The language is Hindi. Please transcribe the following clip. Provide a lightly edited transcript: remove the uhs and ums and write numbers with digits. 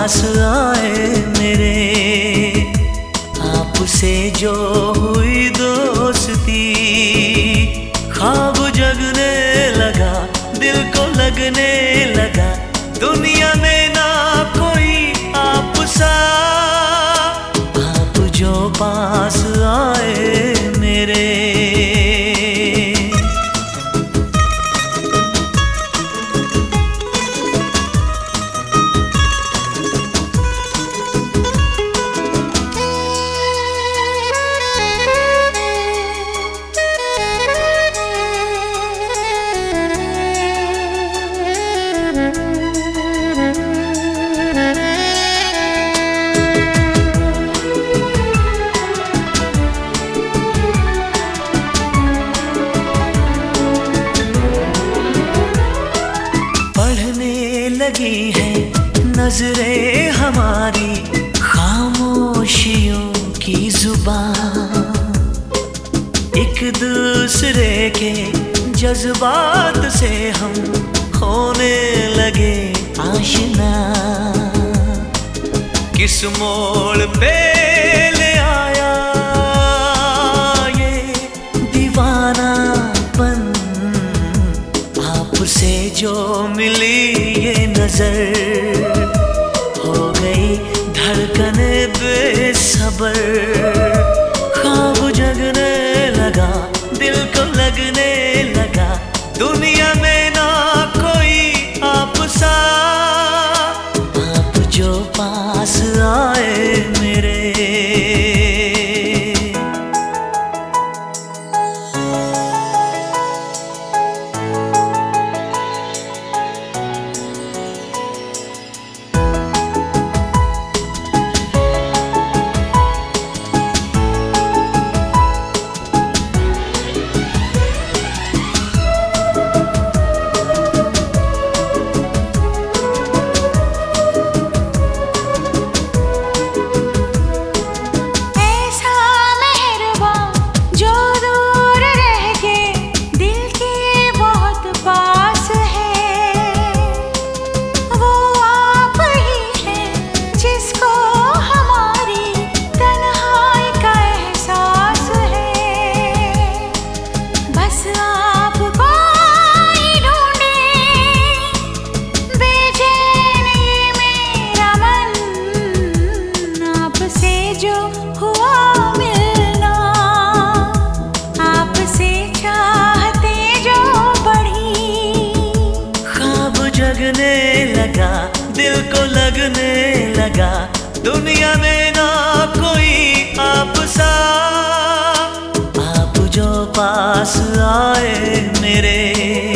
पास आए मेरे, आपसे जो हुई दोस्ती, ख्वाब जगने लगा, दिल को लगने लगा, दुनिया में ना कोई आप सा। आप जो पास आए मेरे, लगी है नजरें हमारी, खामोशियों की जुबान, एक दूसरे के जज्बात से हम होने लगे आशना। किस मोड़ पे ले आया ये दीवानापन, आपसे जो मिली ये नजर, हो गई धड़कन बेसबर, ख्वाब जगने लगा, दिल को लगने लगा, दुनिया में ना कोई आप सा। आप जो पास आए मेरे, लगा, दिल को लगने लगा, दुनिया में ना कोई आप सा। आप जो पास आए मेरे।